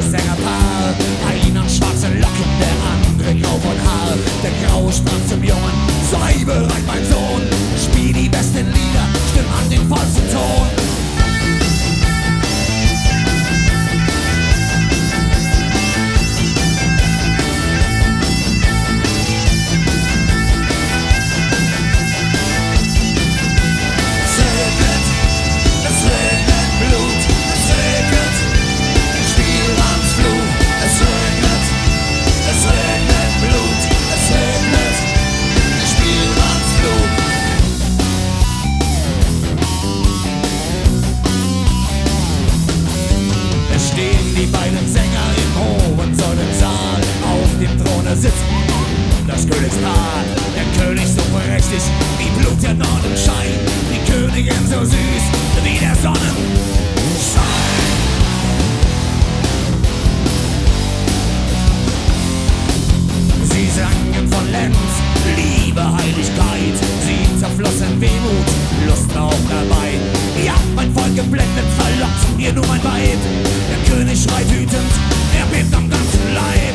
Sängerpaar. Einer schwarze Locken, der andere grau von Haar. Der Graue sprach zum Jungen: sei bereit, mein Sohn, spiel die besten Lieder, stimm an den vollsten Ton. Die beiden Sänger im hohen Sonnensaal, auf dem Throne sitzen das Königspaar. Der König so prächtig wie Blut, der Nonnenschein, die Königin so süß wie der Sonnenschein. Sie sangen von Lenz, Liebe, Heiligkeit, sie zerflossen Wehmut, Lust auch dabei. Ja, mein Volk geblendet, verlockt ihr nur mein Weib. Der König schreit wütend, er bebt am ganzen Leib.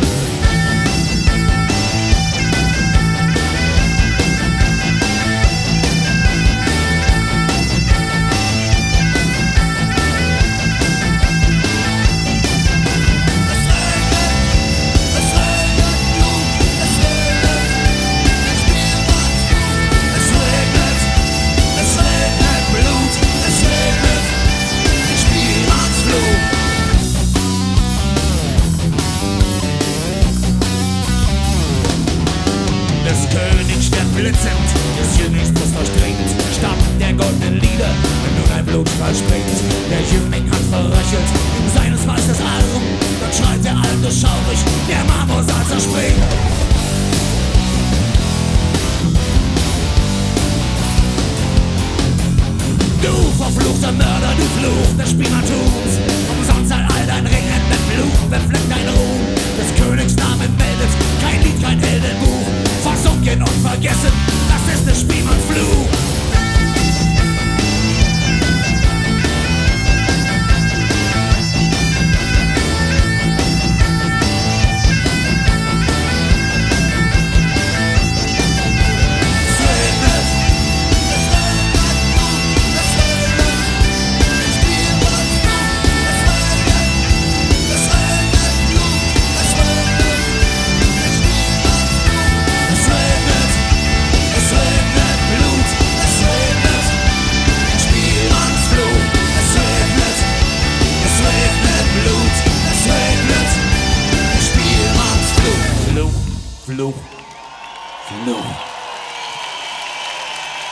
Blitzend, des Jünglings Brust durchdringt, Stab der goldenen Lieder, wenn nun ein Blutstrahl springt. Der Jüngling hat verröchelt in seines Meisters Arm, dann schreit der Alte schaurig, der Marmorsaal zerspringt. Du verfluchter Mörder, du Fluch des Spielmantums, umsonst all dein Ringen mit Blut befleckt dein Ruhm. Des Königs Name meldet kein Lied, kein Heldenbuch, versunken und vergessen, das ist des Spielmanns Fluch. Fluch, Fluch.